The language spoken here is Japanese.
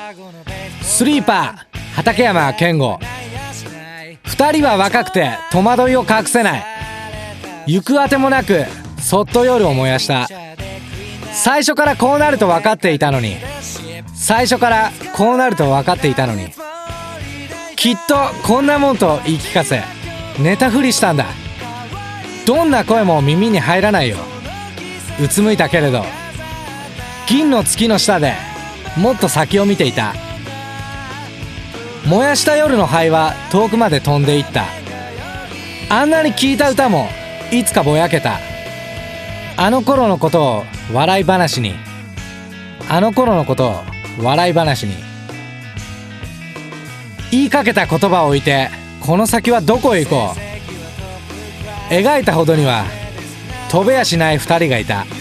スリーパー畠山健吾。二人は若くて戸惑いを隠せない。行くあてもなくそっと夜を燃やした。最初からこうなると分かっていたのに、最初からこうなると分かっていたのに、きっとこんなもんと言い聞かせ寝たふりしたんだ。どんな声も耳に入らないよ。うつむいたけれど銀の月の下でもっと先を見ていた。燃やした夜の灰は遠くまで飛んでいった。あんなに聞いた歌もいつかぼやけた。あの頃のことを笑い話に、あの頃のことを笑い話に。言いかけた言葉を置いてこの先はどこへ行こう。描いたほどには飛べやしない二人がいた。